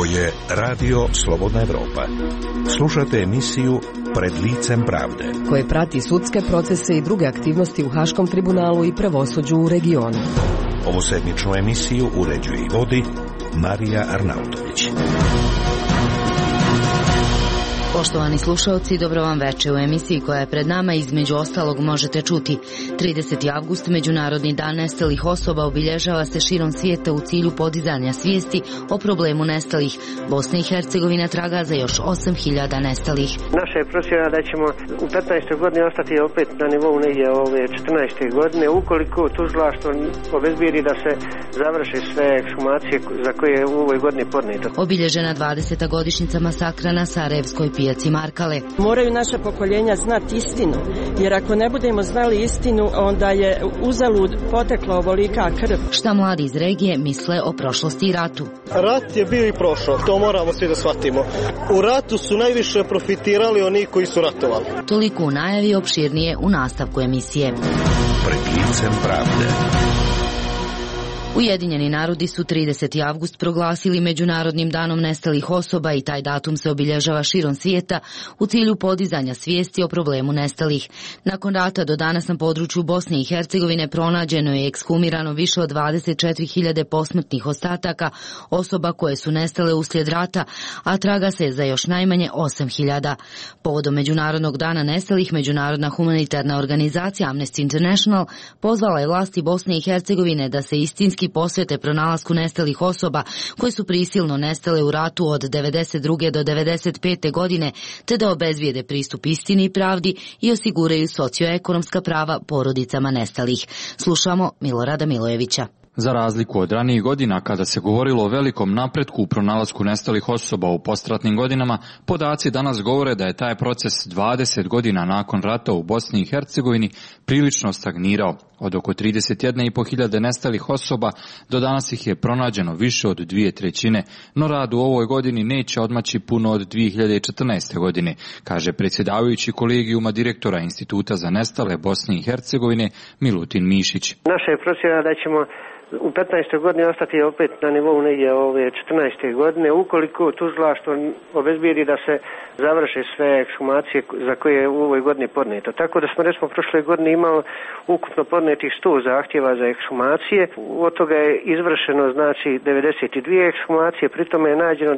Ovo je Radio Slobodna Evropa. Slušate emisiju Pred licem pravde, koje prati sudske procese i druge aktivnosti u Haškom tribunalu i pravosuđu u regionu. Ovu sedmičnu emisiju uređuje i vodi Marija Arnautović. Poštovani slušaoci, dobro vam veče. U emisiji koja je pred nama između ostalog možete čuti 30. avgust, Međunarodni dan nestalih osoba, obilježava se širom svijeta u cilju podizanja svijesti o problemu nestalih. Bosna i Hercegovina traga za još 8.000 nestalih. Naša je procjena da ćemo u 15. godini ostati opet na nivou negdje ove 14. godine, ukoliko tužilaštvo obezbijedi da se završe sve ekshumacije za koje je u ovoj godini podnijeto. Obilježena 20. godišnjica masakra na Sarajevskoj pijaci Markale. Moraju naše pokoljenja znati istinu, jer ako ne budemo znali istinu, onda je uzalud potekla ovolika krv. Šta mladi iz regije misle o prošlosti i ratu? Rat je bio i prošao, to moramo svi da shvatimo. U ratu su najviše profitirali oni koji su ratovali. Toliko u najavi, opširnije u nastavku emisije. Pred licem pravde. Ujedinjeni narodi su 30. avgust proglasili Međunarodnim danom nestalih osoba i taj datum se obilježava širom svijeta u cilju podizanja svijesti o problemu nestalih. Nakon rata do danas na području Bosne i Hercegovine pronađeno je ekshumirano više od 24.000 posmrtnih ostataka osoba koje su nestale uslijed rata, a traga se za još najmanje 8.000. Povodom Međunarodnog dana nestalih, Međunarodna humanitarna organizacija Amnesty International pozvala je vlasti Bosne i Hercegovine da se istinski posvete pronalasku nestalih osoba koje su prisilno nestale u ratu od 92. do 95. godine, te da obezbijede pristup istini i pravdi i osiguraju socioekonomska prava porodicama nestalih. Slušamo Milorada Milojevića. Za razliku od ranijih godina, kada se govorilo o velikom napretku u pronalasku nestalih osoba u postratnim godinama, podaci danas govore da je taj proces 20 godina nakon rata u Bosni i Hercegovini prilično stagnirao. Od oko 31.500 nestalih osoba do danas ih je pronađeno više od 2/3, no rad u ovoj godini neće odmaći puno od 2014. godine, kaže predsjedavajući kolegijuma direktora Instituta za nestale Bosne i Hercegovine Milutin Mišić. Naša je procjena da ćemo u 15. godini ostati opet na nivou negdje ove 14. godine, ukoliko tužilaštvo obezbijedi da se završe sve ekshumacije za koje je u ovoj godini podnijeto. Tako da smo recimo prošle godine imali ukupno podnijetih 100 zahtjeva za ekshumacije, od toga je izvršeno znači 92 ekshumacije, pritom je nađeno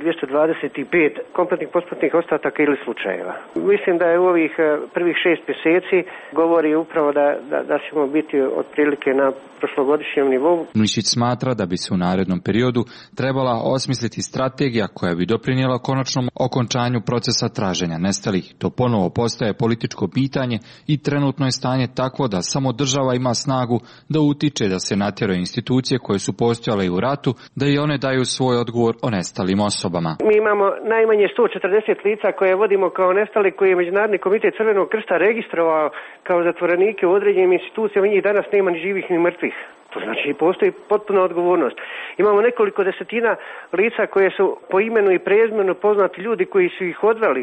225 kompletnih posmrtnih ostataka ili slučajeva. Mislim da je u ovih prvih 6 mjeseci govori upravo da ćemo biti otprilike na prošlogodišnjem nivou. Mišić smatra da bi se u narednom periodu trebala osmisliti strategija koja bi doprinijela konačnom okončanju procesa traženja nestalih. To ponovo postaje političko pitanje i trenutno je stanje takvo da samo država ima snagu da utiče da se natjeraju institucije koje su postojale i u ratu, da i one daju svoj odgovor o nestalim osobama. Mi imamo najmanje 140 lica koje vodimo kao nestali, koje je Međunarodni komitet Crvenog krsta registrovao kao zatvorenike u određenim institucijama, njih danas nema ni živih ni mrtvih. To znači postoji potpuna odgovornost. Imamo nekoliko desetina lica koje su po imenu i prezimenu poznati ljudi koji su ih odveli,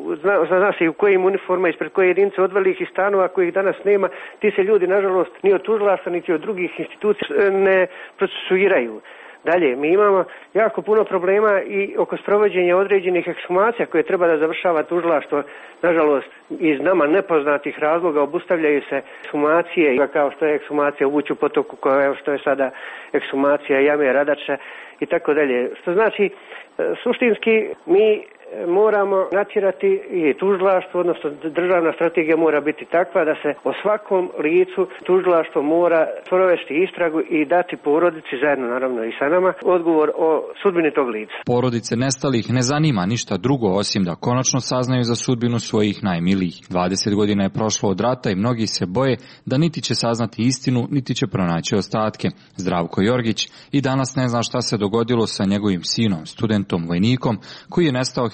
zna se i u kojim uniforma, ispred koje jedinice odveli ih iz stanova kojih danas nema. Ti se ljudi nažalost ni od tužilaštva niti od drugih institucija ne procesuiraju. Dalje, mi imamo jako puno problema i oko sprovođenja određenih ekshumacija koje treba da završava tužilaštvo. Nažalost, iz nama nepoznatih razloga obustavljaju se ekshumacije, kao što je ekshumacija u Vučju potoku, kao što je sada ekshumacija Jame Radača i tako dalje. Što znači, suštinski mi moramo natjerati i tužilaštvo, odnosno državna strategija mora biti takva da se o svakom licu tužilaštvo mora provesti istragu i dati porodici, zajedno naravno i sa nama, odgovor o sudbini tog lica. Porodice nestalih ne zanima ništa drugo osim da konačno saznaju za sudbinu svojih najmilijih. 20 godina je prošlo od rata i mnogi se boje da niti će saznati istinu, niti će pronaći ostatke. Zdravko Jorgić i danas ne zna šta se dogodilo sa njegovim sinom, studentom, vojnikom, koji je nestao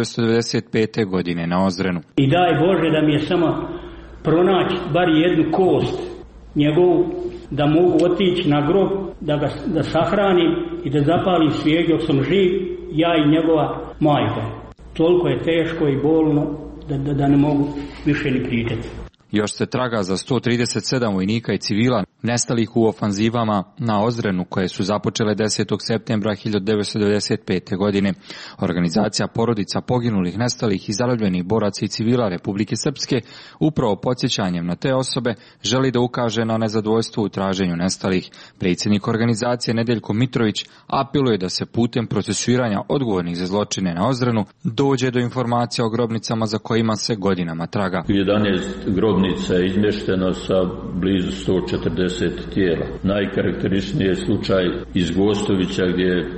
1995. godine na Ozrenu. I daj Bože da mi je samo pronaći bar jednu kost njegovu, da mogu otići na grob, da sahranim i da zapalim svijeću dok sam živ, ja i njegova majka. Toliko je teško i bolno da ne mogu više ni pričati. Još se traga za 137 vojnika i civila nestalih u ofanzivama na Ozrenu koje su započele 10. septembra 1995. godine. Organizacija porodica poginulih, nestalih i zarobljenih boraca i civila Republike Srpske upravo podsjećanjem na te osobe želi da ukaže na nezadovoljstvo u traženju nestalih. Predsjednik organizacije Nedeljko Mitrović apeluje da se putem procesuiranja odgovornih za zločine na Ozrenu dođe do informacija o grobnicama za kojima se godinama traga. 11 grobnica je izmješteno sa blizu 140 tijela. Najkarakterističniji je slučaj iz Gostovića gdje je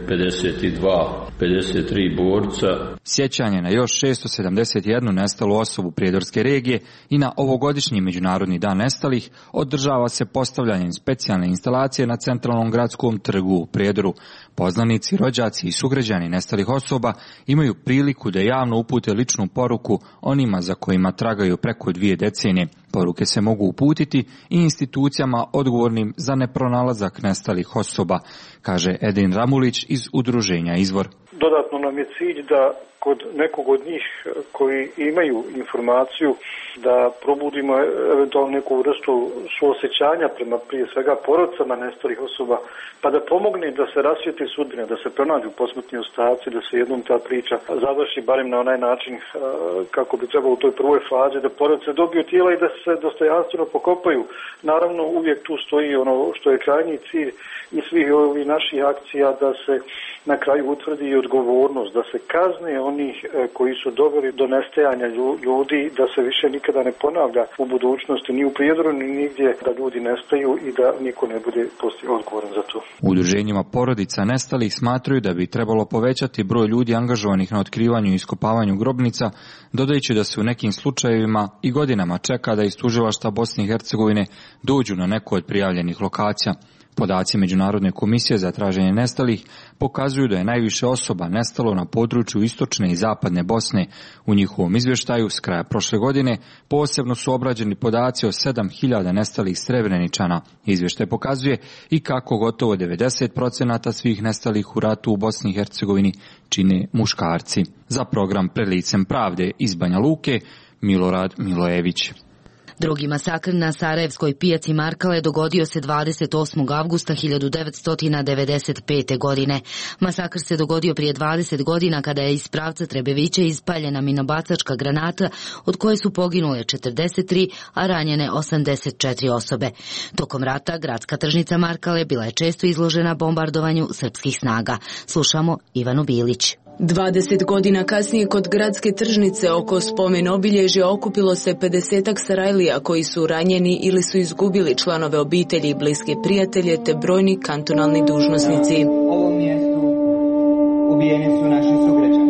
53 borca. Sjećanje na još 671 nestalu osobu Prijedorske regije i na ovogodišnji Međunarodni dan nestalih održava se postavljanjem specijalne instalacije na centralnom gradskom trgu u Prijedoru. Poznanici, rođaci i sugrađani nestalih osoba imaju priliku da javno upute ličnu poruku onima za kojima tragaju preko 2 decenije. Poruke se mogu uputiti i institucijama odgovornim za nepronalazak nestalih osoba, kaže Edin Ramulić iz udruženja Izvor. Dodatno nam je cilj da kod nekog od njih koji imaju informaciju da probudimo eventualno neku vrstu suosjećanja prema prije svega porodicama nestalih osoba, pa da pomogne da se rasvijetli sudbine, da se pronađu posmrtni ostaci, da se jednom ta priča završi barem na onaj način kako bi trebalo u toj prvoj fazi, da porodice dobiju tijela i da se dostojanstveno pokopaju. Naravno uvijek tu stoji ono što je krajnji cilj i svih ovih naših akcija da se na kraju utvrdi i odgovornost, da se kazne onih koji su doveli do nestajanja ljudi, da se više nikada ne ponavlja u budućnosti ni u Prijedoru ni nigdje da ljudi nestaju i da niko ne bude poslije odgovoran za to. U udruženjima porodica nestalih smatraju da bi trebalo povećati broj ljudi angažovanih na otkrivanju i iskopavanju grobnica, dodajući da se u nekim slučajevima i godinama čeka da iz tužilaštva Bosne i Hercegovine dođu na neku od prijavljenih lokacija. Podaci Međunarodne komisije za traženje nestalih pokazuju da je najviše osoba nestalo na području istočne i zapadne Bosne. U njihovom izvještaju s kraja prošle godine posebno su obrađeni podaci o 7.000 nestalih Srebreničana. Izvještaj pokazuje i kako gotovo 90% svih nestalih u ratu u Bosni i Hercegovini čine muškarci. Za program Pred licem pravde iz Banja Luke, Milorad Milojević. Drugi masakr na Sarajevskoj pijaci Markale dogodio se 28. avgusta 1995. godine. Masakr se dogodio prije 20 godina kada je iz pravca Trebevića ispaljena minobacačka granata od koje su poginule 43, a ranjene 84 osobe. Tokom rata gradska tržnica Markale bila je često izložena bombardovanju srpskih snaga. Slušamo Ivanu Bilić. 20 godina kasnije kod gradske tržnice oko spomen obilježja okupilo se 50-ak Sarajlija koji su ranjeni ili su izgubili članove obitelji i bliske prijatelje te brojni kantonalni dužnosnici. U ovom mjestu ubijeni su naši sugrađani.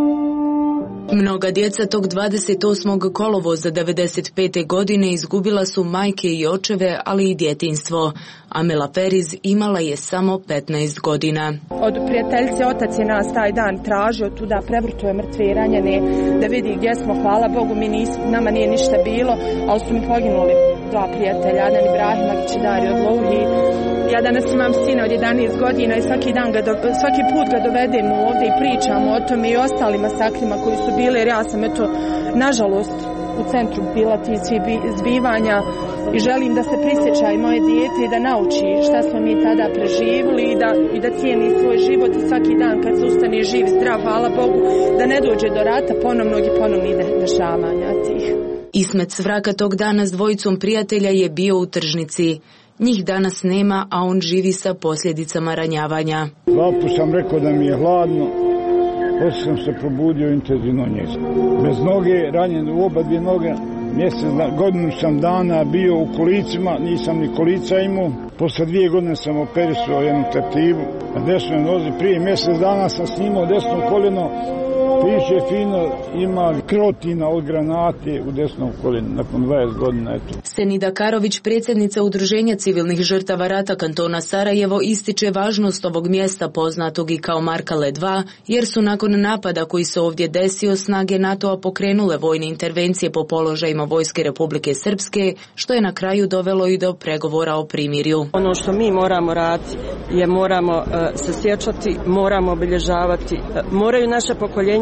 Mnoga djeca tog 28. kolovoza 95. godine izgubila su majke i očeve, ali i djetinjstvo. Amela Feriz imala je samo 15 godina. Od prijateljice otac je nas taj dan tražio tuda, prevrtuje mrtve i ranjene, da vidi gdje smo. Hvala Bogu, nama nije ništa bilo, ali su mi poginuli 2 prijatelja, Adan Ibrahimagić i Dario Odlouhi. Ja danas imam sina od 11 godina i svaki put ga dovedemo ovdje i pričamo o tome i ostalim masakrima koji su bili, jer ja sam nažalost u centru bila tih svih zbivanja i želim da se prisjeća i moje dijete i da nauči šta smo mi tada preživjeli i da cijeni svoj život i svaki dan kad se ustane živ i zdrav, hvala Bogu, da ne dođe do rata ponovnog i ponovnih dešavanja tih. Ismet Svraka tog dana s dvojicom prijatelja je bio u tržnici. Njih danas nema, a on živi sa posljedicama ranjavanja. 2 puta sam rekao da mi je hladno, poslije sam se probudio intenzivno njezno. Bez noge, ranjen u oba 2 noge, godinu sam dana bio u kolicima, nisam ni kolica imao. Posle 2 godine sam operisao jednu tetivu na desnoj nozi. Prije mjesec dana sam snimao desno koljeno. Piše fino, ima krotina od granate u desnom koljenu, nakon 20 godina. Eto. Senida Karović, predsjednica Udruženja civilnih žrtava rata kantona Sarajevo, ističe važnost ovog mjesta poznatog i kao Markale 2, jer su nakon napada koji se ovdje desio snage NATO-a pokrenule vojne intervencije po položajima vojske Republike Srpske, što je na kraju dovelo i do pregovora o primirju. Ono što mi moramo raditi je moramo se sjećati, moramo obilježavati, moraju naše pokoljenja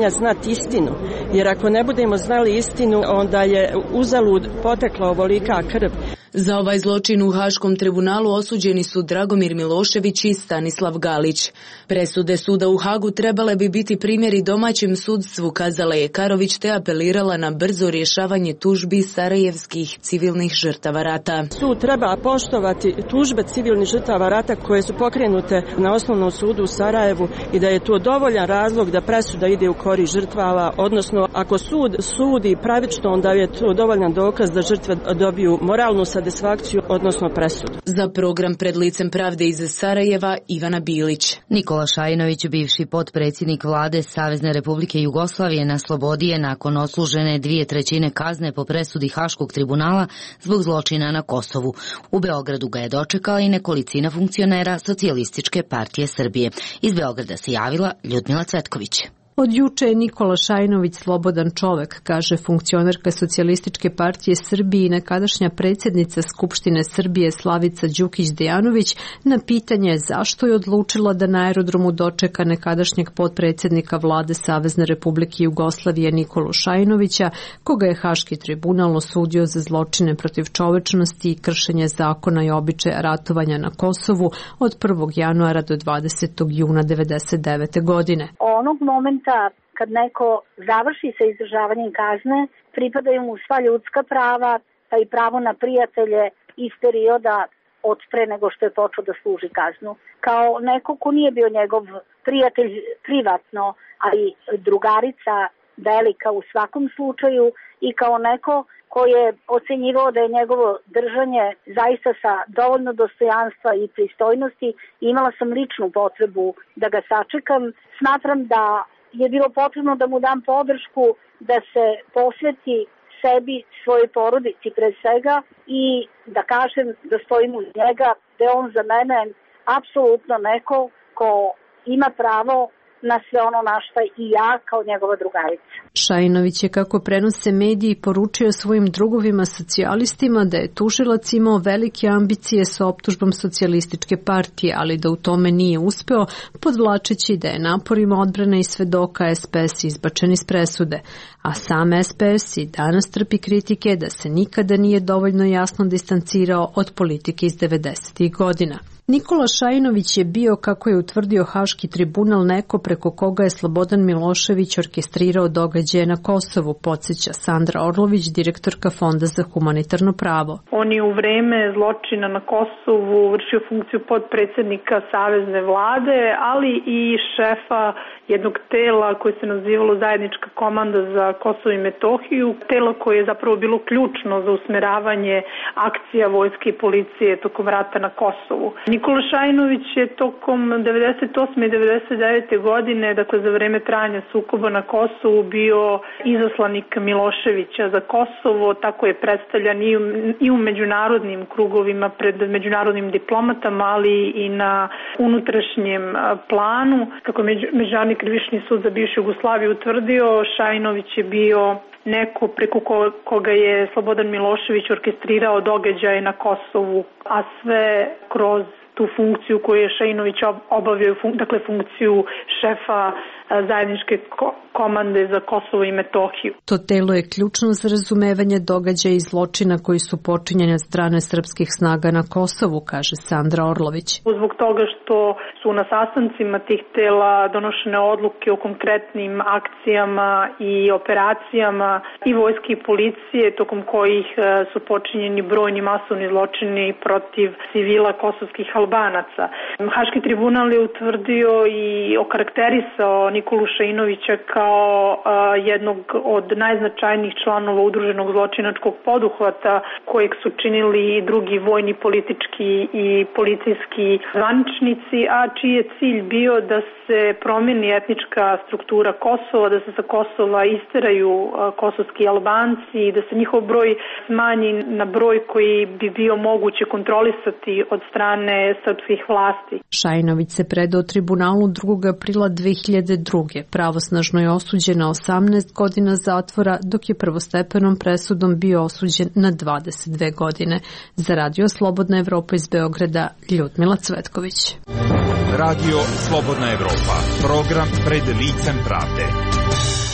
pokoljenja znati istinu, jer ako ne budemo znali istinu, onda je uzalud potekla ovolika krv. Za ovaj zločin u Haškom tribunalu osuđeni su Dragomir Milošević i Stanislav Galić. Presude suda u Hagu trebale bi biti primjeri domaćem sudstvu, kazala je Karović, te apelirala na brzo rješavanje tužbi sarajevskih civilnih žrtava rata. Sud treba poštovati tužbe civilnih žrtava rata koje su pokrenute na osnovnom sudu u Sarajevu i da je to dovoljan razlog da presuda ide u korist žrtava, odnosno ako sud sudi pravično, onda je to dovoljan dokaz da žrtve dobiju moralnu satisfakciju, odnosno presudu. Za program Pred licem pravde iz Sarajeva, Ivana Bilić. Nikola Šajinović, bivši potpredsjednik vlade Savezne Republike Jugoslavije, na slobodi je nakon odslužene 2/3 kazne po presudi Haškog tribunala zbog zločina na Kosovu. U Beogradu ga je dočekala i nekolicina funkcionera Socijalističke partije Srbije. Iz Beograda se javila Ljudmila Cvetković. Od juče je Nikola Šajinović slobodan čovek, kaže funkcionerka Socijalističke partije Srbije i nekadašnja predsjednica Skupštine Srbije Slavica Đukić-Dejanović na pitanje zašto je odlučila da na aerodromu dočeka nekadašnjeg potpredsjednika vlade Savezne Republike Jugoslavije Nikolu Šajinovića, koga je Haški tribunal osudio za zločine protiv čovečnosti i kršenje zakona i običaja ratovanja na Kosovu od 1. januara do 20. juna 1999. godine. Onog momenta kad neko završi sa izdržavanjem kazne, pripadaju mu sva ljudska prava, pa i pravo na prijatelje iz perioda od pre nego što je počeo da služi kaznu. Kao neko ko nije bio njegov prijatelj privatno, ali drugarica velika u svakom slučaju, i kao neko ko je ocenjivao da je njegovo držanje zaista sa dovoljno dostojanstva i pristojnosti, imala sam ličnu potrebu da ga sačekam. Smatram da je bilo potrebno da mu dam podršku da se posveti sebi, svojoj porodici pre svega, i da kažem da stojim uz njega, da je on za mene apsolutno neko ko ima pravo na sve ono na šta i ja kao njegova drugarica. Šajinović je, kako prenose mediji, poručio svojim drugovima socijalistima da je tužilac imao velike ambicije sa optužbom Socijalističke partije, ali da u tome nije uspeo, podvlačeći da je naporima odbrane i svedoka SPS izbačen iz presude. A sam SPS i danas trpi kritike da se nikada nije dovoljno jasno distancirao od politike iz 90. godina. Nikola Šajinović je bio, kako je utvrdio Haški tribunal, neko preko koga je Slobodan Milošević orkestrirao događaje na Kosovu, podsjeća Sandra Orlović, direktorka Fonda za humanitarno pravo. On je u vreme zločina na Kosovu vršio funkciju potpredsjednika Savezne vlade, ali i šefa jednog tela koje se nazivalo Zajednička komanda za Kosovo i Metohiju, telo koje je zapravo bilo ključno za usmeravanje akcija vojske i policije tokom rata na Kosovu. Nikola Šajinović je tokom 98. i 99. godine, dakle za vreme trajanja sukoba na Kosovu, bio izaslanik Miloševića za Kosovo, tako je predstavljan i u međunarodnim krugovima pred međunarodnim diplomatama, ali i na unutrašnjem planu. Kako je Međunarodni krivični sud za bivšu Jugoslaviju utvrdio, Šajinović je bio neko preko koga je Slobodan Milošević orkestrirao događaje na Kosovu, a sve kroz tu funkciju koju je Šajinović obavio, dakle funkciju šefa zajedničke komande za Kosovo i Metohiju. To telo je ključno za razumevanje događaja i zločina koji su počinjeni od strane srpskih snaga na Kosovu, kaže Sandra Orlović. Zbog toga što su na sastancima tih tela donošene odluke o konkretnim akcijama i operacijama i vojske i policije, tokom kojih su počinjeni brojni masovni zločini protiv civila kosovskih Albanaca. Haški tribunal je utvrdio i okarakterisao Nikolu Šajinovića kao jednog od najznačajnijih članova udruženog zločinačkog poduhvata kojeg su činili i drugi vojni, politički i policijski zvaničnici, a čiji je cilj bio da se promijeni etnička struktura Kosova, da se sa Kosova isteraju kosovski Albanci i da se njihov broj smanji na broj koji bi bio moguće kontrolisati od strane srpskih vlasti. Šajinović se predao tribunalu 2. aprila 2002. Pravosnažno je osuđen na 18 godina zatvora, dok je prvostepenom presudom bio osuđen na 22 godine. Za Radio Slobodna Evropa iz Beograda, Ljudmila Cvetković. Radio Slobodna Evropa, program Pred licem pravde.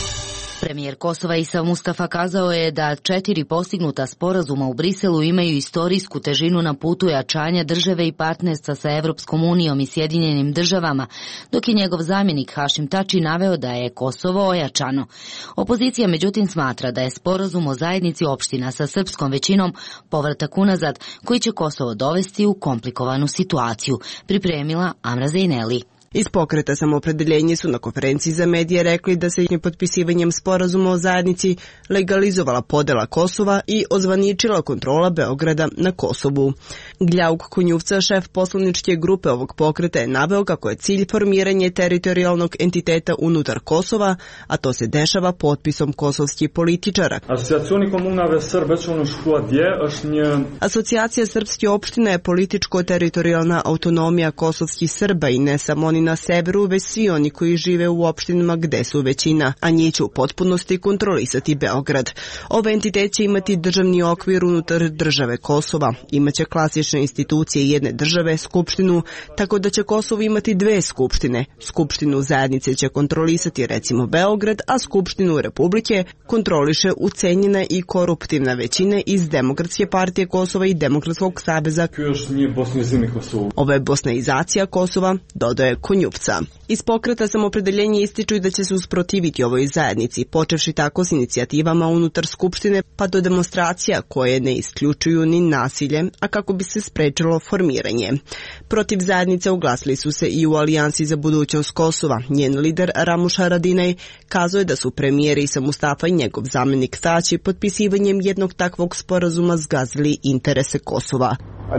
Premijer Kosova Isa Mustafa kazao je da 4 postignuta sporazuma u Briselu imaju istorijsku težinu na putu jačanja države i partnerstva sa Evropskom unijom i Sjedinjenim državama, dok je njegov zamjenik Hašim Tači naveo da je Kosovo ojačano. Opozicija međutim smatra da je sporazum o zajednici opština sa srpskom većinom povratak unazad koji će Kosovo dovesti u komplikovanu situaciju, pripremila Amra Zejneli. Iz Pokreta Samoopredeljenje su na konferenciji za medije rekli da se potpisivanjem sporazuma o zajednici legalizovala podela Kosova i ozvaničila kontrola Beograda na Kosovu. Gljauk Konjuvca, šef poslaničke grupe ovog pokreta, je naveo kako je cilj formiranje teritorijalnog entiteta unutar Kosova, a to se dešava potpisom kosovskih političara. Asocijacija srpskih opština je političko-teritorijalna autonomija kosovskih Srba i ne samo oni na severu, već svi oni koji žive u opštinama gde su većina, a njih će u potpunosti kontrolisati Beograd. Ovaj entitet će imati državni okvir unutar države Kosova. Imaće klasične institucije jedne države, skupštinu, tako da će Kosovo imati 2 skupštine. Skupštinu zajednice će kontrolisati recimo Beograd, a skupštinu Republike kontroliše ucenjena i koruptivna većina iz Demokratske partije Kosova i Demokratskog saveza. Ovo je bosnaizacija Kosova, dodaje Konjupca. Iz Pokreta Samoopredeljenje ističu da će se usprotiviti ovoj zajednici, počevši tako s inicijativama unutar Skupštine pa do demonstracija koje ne isključuju ni nasilje, a kako bi se sprečilo formiranje. Protiv zajednice oglasili su se i u Alijansi za budućnost Kosova. Njen lider Ramuš Haradinaj kazao je da su premijer Isa Mustafa i njegov zamjenik Tači potpisivanjem jednog takvog sporazuma zgazili interese Kosova.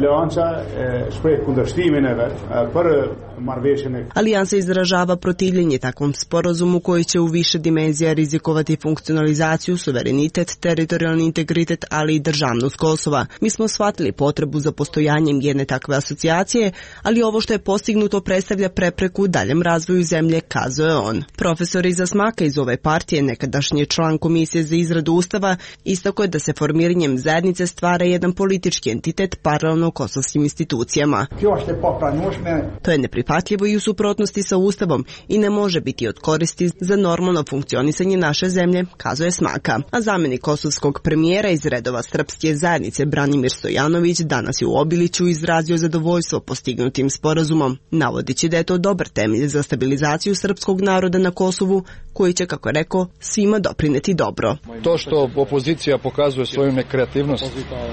Alijansa izražava protivljenje takvom sporazumu koji će u više dimenzija rizikovati funkcionalizaciju, suverenitet, teritorijalni integritet, ali i državnost Kosova. Mi smo shvatili potrebu za postojanjem jedne takve asocijacije, ali ovo što je postignuto predstavlja prepreku daljem razvoju zemlje, kazao je on. Profesor Iza Smaka iz ove partije, nekadašnji član Komisije za izradu Ustava, istakao je da se formiranjem zajednice stvara jedan politički entitet paralelno kosovskim institucijama. To je neprihvatljivo i u suprotnosti sa Ustavom i ne može biti od koristi za normalno funkcionisanje naše zemlje, kazuje Smaka. A zamjenik kosovskog premijera iz redova srpske zajednice Branimir Stojanović danas je u Obiliću izrazio zadovoljstvo postignutim sporazumom, navodići da je to dobar temelj za stabilizaciju srpskog naroda na Kosovu, koji će, kako je rekao, svima doprineti dobro. To što opozicija pokazuje svoju nekreativnost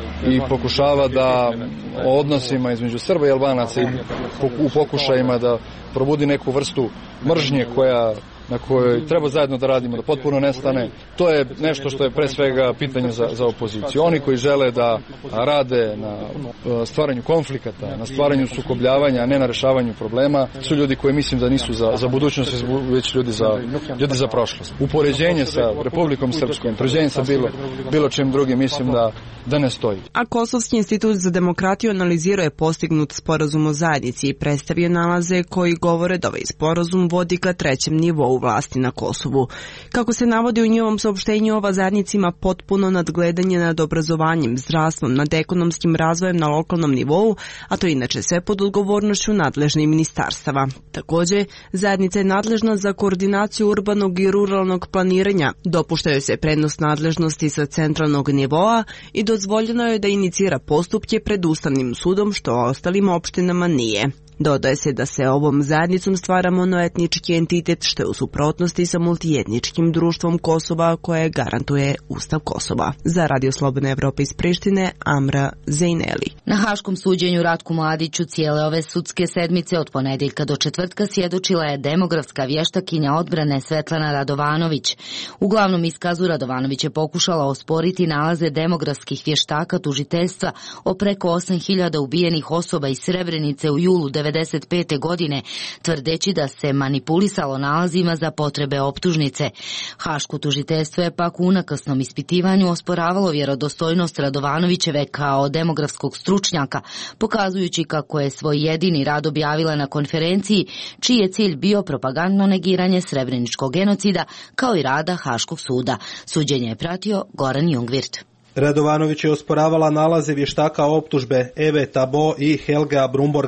i pokušava da o odnosima između Srba i Albanaca u pokušajima da probudi neku vrstu mržnje na kojoj treba zajedno da radimo, da potpuno nestane. To je nešto što je pre svega pitanje za opoziciju. Oni koji žele da rade na stvaranju konflikata, na stvaranju sukobljavanja, a ne na rešavanju problema, su ljudi koji mislim da nisu za budućnost, već ljudi za prošlost. Upoređenje sa Republikom Srpskom, upoređenje sa bilo čim drugim, mislim da ne stoji. A Kosovski institut za demokratiju analizirao je postignut sporazum o zajednici i predstavio nalaze koji govore da ovaj sporazum vodi ka 3. nivou vlasti na Kosovu. Kako se navodi u njihovom saopštenju, ova zajednica ima potpuno nadgledanje nad obrazovanjem, zdravstvom, nad ekonomskim razvojem na lokalnom nivou, a to inače sve pod odgovornošću nadležnih ministarstava. Također, zajednica je nadležna za koordinaciju urbanog i ruralnog planiranja, dopuštaju se prenos nadležnosti sa centralnog nivoa i dozvoljeno je da inicira postupke pred Ustavnim sudom, što ostalim opštinama nije. Dodaje se da se ovom zajednicom stvara monoetnički entitet, što je u suprotnosti sa multietničkim društvom Kosova koje garantuje Ustav Kosova. Za Radio Slobodna Evropa iz Prištine, Amra Zejneli. Na Haškom suđenju Ratku Mladiću cijele ove sudske sedmice od ponedjeljka do četvrtka svjedočila je demografska vještakinja odbrane Svetlana Radovanović. U glavnom iskazu Radovanović je pokušala osporiti nalaze demografskih vještaka tužiteljstva o preko 8.000 ubijenih osoba iz Srebrenice u julu 1995. godine, tvrdeći da se manipulisalo nalazima za potrebe optužnice. Haško tužiteljstvo je pak u unakrsnom ispitivanju osporavalo vjerodostojnost Radovanovićeve kao demografskog stručnjaka, pokazujući kako je svoj jedini rad objavila na konferenciji, čiji je cilj bio propagandno negiranje srebreničkog genocida, kao i rada Haškog suda. Suđenje je pratio Goran Jungwirth. Radovanović je osporavala nalaze vještaka optužbe Eve Tabo i Helga Brumborga.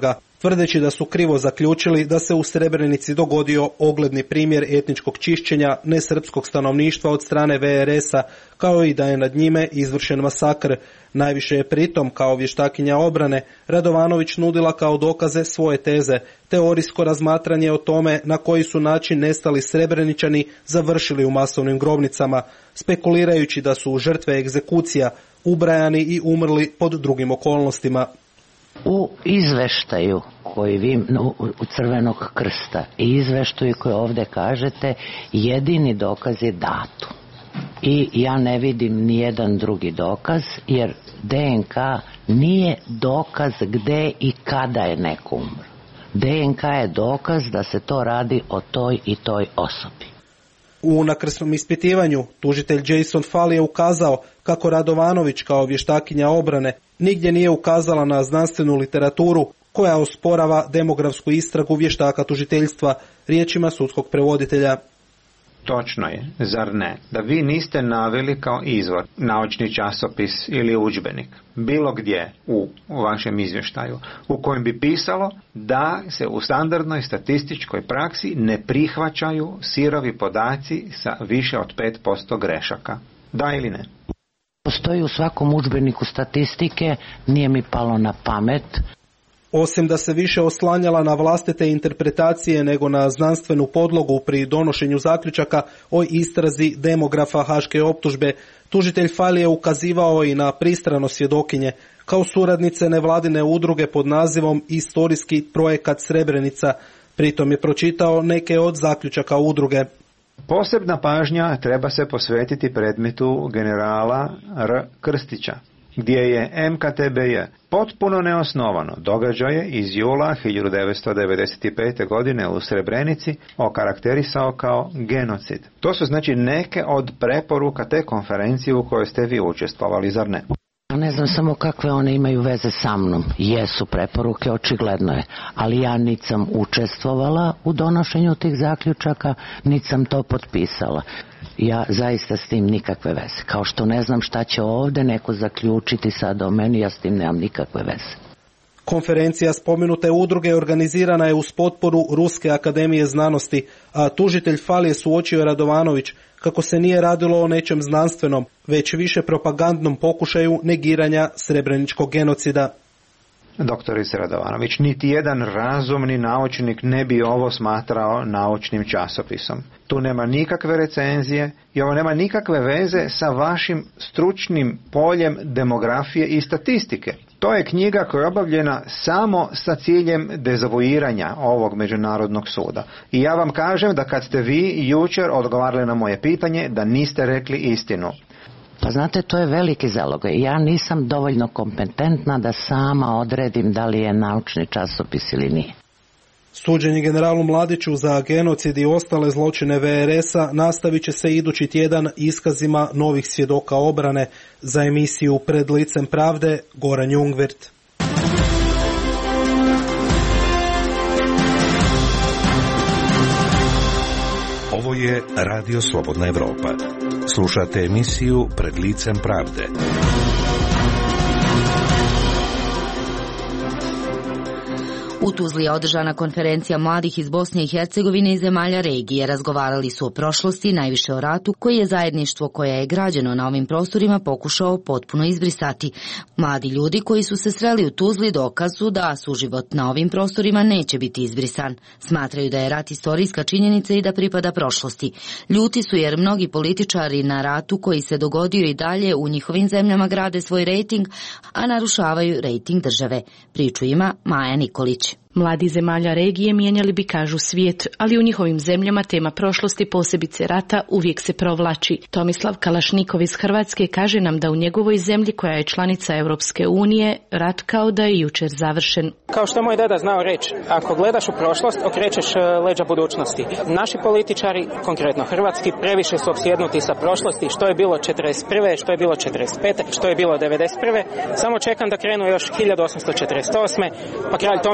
tvrdeći da su krivo zaključili da se u Srebrenici dogodio ogledni primjer etničkog čišćenja nesrpskog stanovništva od strane VRS-a, kao i da je nad njime izvršen masakr. Najviše je pritom, kao vještakinja obrane, Radovanović nudila kao dokaze svoje teze, teorijsko razmatranje o tome na koji su način nestali Srebreničani završili u masovnim grobnicama, spekulirajući da su žrtve egzekucija ubrajani i umrli pod drugim okolnostima. U izveštaju koji vi u Crvenog krsta i izveštaju koji ovdje kažete, jedini dokaz je datum. I ja ne vidim nijedan drugi dokaz, jer DNK nije dokaz gde i kada je neko umro. DNK je dokaz da se to radi o toj i toj osobi. U nakrsnom ispitivanju tužitelj Jason Fall je ukazao kako Radovanović kao vještakinja obrane nigdje nije ukazala na znanstvenu literaturu koja osporava demografsku istragu vještaka tužiteljstva, riječima sudskog prevoditelja. Točno je, zar ne, da vi niste naveli kao izvor naučni časopis ili udžbenik, bilo gdje u vašem izvještaju, u kojem bi pisalo da se u standardnoj statističkoj praksi ne prihvaćaju sirovi podaci sa više od 5% grešaka. Da ili ne? Postoji u svakom udžbeniku statistike, nije mi palo na pamet. Osim da se više oslanjala na vlastite interpretacije nego na znanstvenu podlogu pri donošenju zaključaka o istrazi demografa haške optužbe, tužitelj Fall je ukazivao i na pristrano svjedokinje, kao suradnice nevladine udruge pod nazivom Istorijski projekat Srebrenica. Pritom je pročitao neke od zaključaka udruge. Posebna pažnja treba se posvetiti predmetu generala R. Krstića, gdje je MKTBJ potpuno neosnovano događaje iz jula 1995. godine u Srebrenici okarakterisao kao genocid. To su znači neke od preporuka te konferencije u kojoj ste vi učestvovali, zar ne? Ne znam samo kakve one imaju veze sa mnom. Jesu preporuke, očigledno je. Ali ja niti sam učestvovala u donošenju tih zaključaka, niti sam to potpisala. Ja zaista s tim nikakve veze. Kao što ne znam šta će ovdje neko zaključiti sad o meni, ja s tim nemam nikakve veze. Konferencija spomenute udruge organizirana je uz potporu Ruske akademije znanosti, a tužitelj Fall je suočio Radovanović kako se nije radilo o nečem znanstvenom, već više propagandnom pokušaju negiranja srebreničkog genocida. Doktorice Radovanović, niti jedan razumni naučnik ne bi ovo smatrao naučnim časopisom. Tu nema nikakve recenzije i ovo nema nikakve veze sa vašim stručnim poljem demografije i statistike. To je knjiga koja je obavljena samo sa ciljem dezavuiranja ovog međunarodnog suda. I ja vam kažem da kad ste vi jučer odgovarali na moje pitanje, da niste rekli istinu. Pa znate, to je veliki zalogaj. Ja nisam dovoljno kompetentna da sama odredim da li je naučni časopis ili nije. Suđenje generalu Mladiću za genocid i ostale zločine VRS-a nastavit će se idući tjedan iskazima novih svjedoka obrane. Za emisiju Pred licem pravde, Goran Jungwirth. Ovo je Radio Slobodna Evropa. Slušate emisiju Pred licem pravde. U Tuzli je održana konferencija mladih iz Bosne i Hercegovine i zemalja regije. Razgovarali su o prošlosti, najviše o ratu, koji je zajedništvo koje je građeno na ovim prostorima pokušao potpuno izbrisati. Mladi ljudi koji su se sreli u Tuzli dokazu da suživot na ovim prostorima neće biti izbrisan. Smatraju da je rat istorijska činjenica i da pripada prošlosti. Ljuti su jer mnogi političari na ratu koji se dogodio i dalje u njihovim zemljama grade svoj rejting, a narušavaju rejting države. Priču ima Maja Nikolić. Mladi zemalja regije mijenjali bi, kažu, svijet, ali u njihovim zemljama tema prošlosti, posebice rata, uvijek se provlači. Tomislav Kalašnikov iz Hrvatske kaže nam da u njegovoj zemlji, koja je članica Europske unije, rat kao da je jučer završen. Kao što moj deda znao reći, ako gledaš u prošlost, okrećeš leđa budućnosti. Naši političari, konkretno hrvatski, previše su opsjednuti sa prošlosti, što je bilo 41., što je bilo 45., što je bilo 91. Samo čekam da krenu još 1848. pa kralj Tomislav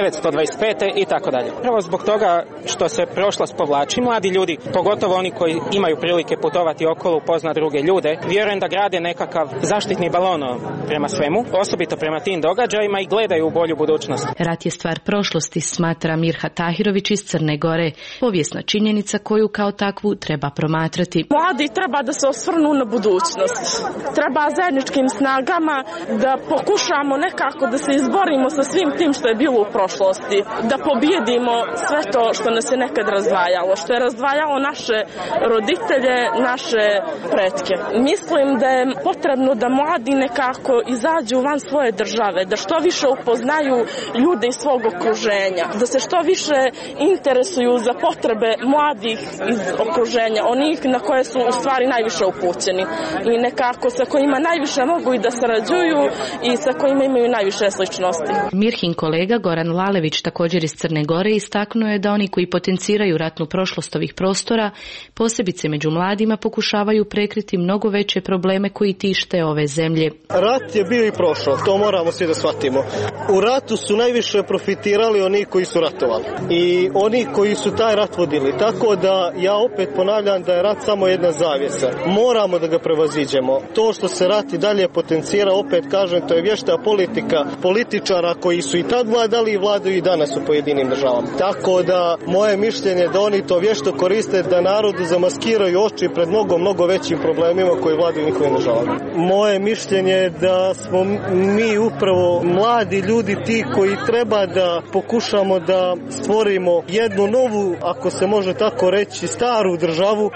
1925. i tako dalje. Prvo zbog toga što se prošlost povlači, mladi ljudi, pogotovo oni koji imaju prilike putovati okolo, upozna druge ljude, vjerujem da grade nekakav zaštitni balon prema svemu, osobito prema tim događajima i gledaju u bolju budućnost. Rat je stvar prošlosti, smatra Mirha Tahirović iz Crne Gore, povijesna činjenica koju kao takvu treba promatrati. Mladi treba da se osvrnu na budućnost. Treba zajedničkim snagama da pokušamo nekako da se izborimo sa svim tim što je bilo u prošlosti, da pobjedimo sve to što nas je nekad razdvajalo, što je razdvajalo naše roditelje, naše pretke. Mislim da je potrebno da mladi nekako izađu van svoje države, da što više upoznaju ljude iz svog okruženja, da se što više interesuju za potrebe mladih iz okruženja, onih na koje su u stvari najviše upućeni i nekako sa kojima najviše mogu i da sarađuju i sa kojima imaju najviše sličnosti. Mirhin kolega Goran Lalević, također iz Crne Gore, istaknuo je da oni koji potenciraju ratnu prošlost ovih prostora, posebice među mladima, pokušavaju prekriti mnogo veće probleme koji tište ove zemlje. Rat je bio i prošao, to moramo svi da shvatimo. U ratu su najviše profitirali oni koji su ratovali i oni koji su taj rat vodili. Tako da ja opet ponavljam da je rat samo jedna zavjesa. Moramo da ga prevaziđemo. To što se rat i dalje potencira, opet kažem, to je vješta politika političara koji su i tad vladali i vladaju i danas u pojedinim državama. Tako da moje mišljenje da oni to vješto koriste da narodu zamaskiraju oči pred mnogo većim problemima koji vladaju njihovim državama. Moje mišljenje je da smo mi upravo mladi ljudi ti koji treba da pokušamo da stvorimo jednu novu, ako se može tako reći, staru državu,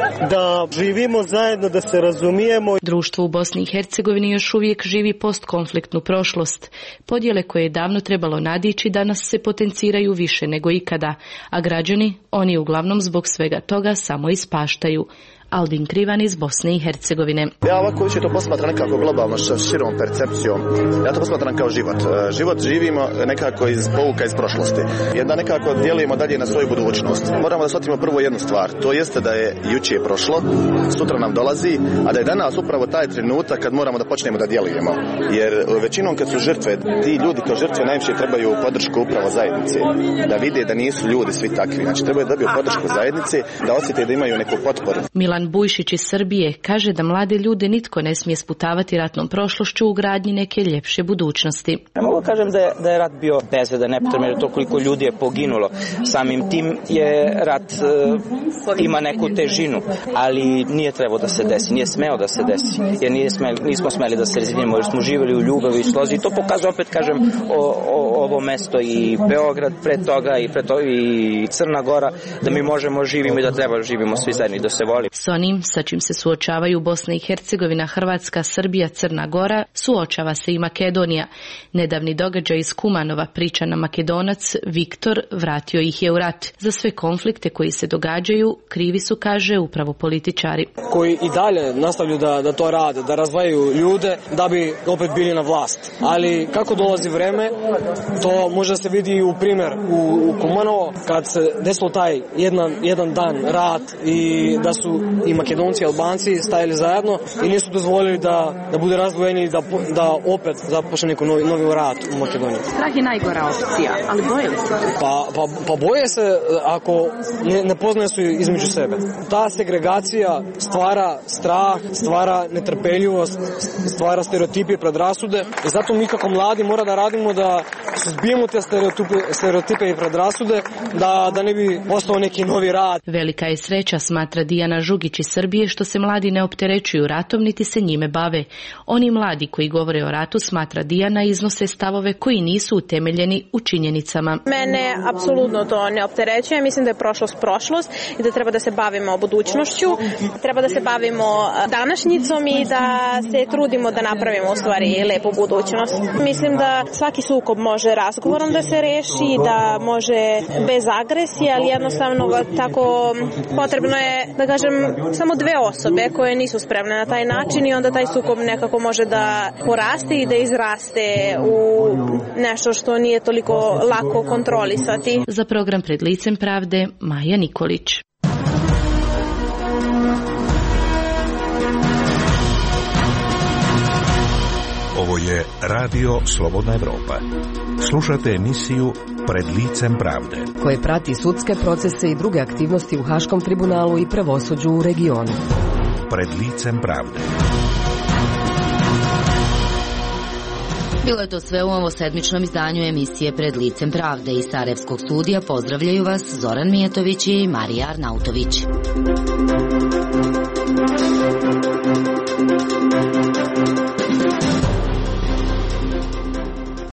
da živimo zajedno, da se razumijemo. Društvo u Bosni i Hercegovini još uvijek živi postkonfliktnu prošlost. Podjele koje je davno trebalo nadići danas se potenciraju više nego ikada, a građani, oni uglavnom zbog svega toga samo ispaštaju. Albin Krivan iz Bosne i Hercegovine. Ja ovako više to posmatram nekako globalno sa širom percepcijom. Ja to posmatram kao život. Život živimo nekako iz pouka iz prošlosti. Jedna nekako djelujemo dalje na svoju budućnost. Moramo da shvatimo prvo jednu stvar. To jeste da je juče prošlo, sutra nam dolazi, a da je danas upravo taj trenutak kad moramo da počnemo da djelujemo. Jer većinom kad su žrtve, ti ljudi kao žrtve najviše trebaju podršku upravo zajednice. Da vide da nisu ljudi svi takvi. Znači trebaju da dobiju podršku zajednice, da osjete da imaju neku potporu. Milan Bujšić iz Srbije kaže da mlade ljude nitko ne smije sputavati ratnom prošlošću u gradnji neke ljepše budućnosti. Ne mogu kažem da je rat bio bezvedan, nepotreban, jer to koliko ljudi je poginulo. Samim tim je rat ima neku težinu, ali nije trebao da se desi, nije smeo da se desi, jer nismo smeli da se razjedinimo, jer smo živjeli u ljubavi i slozi. I to pokazuje, opet kažem, ovo mesto i Beograd pre toga i Crna Gora, da mi možemo živimo i da treba živimo svi zajedno i da se volimo. S onim sa čim se suočavaju Bosna i Hercegovina, Hrvatska, Srbija, Crna Gora, suočava se i Makedonija. Nedavni događaj iz Kumanova, priča Makedonac Viktor, vratio ih je u rat. Za sve konflikte koji se događaju, krivi su, kaže, upravo političari. Koji i dalje nastavljaju da to rade, da razdvajaju ljude da bi opet bili na vlast. Ali kako dolazi vreme, to može se vidi u primjer u Kumanovo, kad se desilo taj jedan dan rat i da su i Makedonci i Albanci stajali zajedno i nisu dozvolili da bude razdvojeni i da opet započne neko novi rat u Makedoniji. Strah je najgora opcija, ali boje li se? Pa boje se ako ne poznaje su između sebe. Ta segregacija stvara strah, stvara netrpeljivost, stvara stereotipe i predrasude i zato mi kako mladi mora da radimo da suzbijemo te stereotipe i predrasude da ne bi postao neki novi rat. Velika je sreća, smatra Dijana Žugić iz Srbije, što se mladi ne opterećuju ratom niti se njime bave. Oni mladi koji govore o ratu, smatra Dijana, iznose stavove koji nisu utemeljeni u činjenicama. Mene apsolutno to ne opterećuje, mislim da je prošlost i da treba da se bavimo budućnošću, treba da se bavimo današnjicom i da se trudimo da napravimo u stvari lepu budućnost. Mislim da svaki sukob može razgovorom da se reši, da može bez agresije, ali jednostavno tako potrebno je, da kažem, samo dve osobe koje nisu spremne na taj način i onda taj sukob nekako može da poraste i da izraste u nešto što nije toliko lako kontrolisati. Za program Pred licem pravde, Maja Nikolić. Ovo Ovo je Radio Slobodna Evropa. Slušate emisiju Pred licem pravde, koje prati sudske procese i druge aktivnosti u Haškom tribunalu i pravosuđu u regionu. Pred licem pravde. Bilo je to sve u ovo sedmičnom izdanju emisije Pred licem pravde. Iz Sarajevskog studija pozdravljaju vas Zoran Mijetović i Marija Arnautović.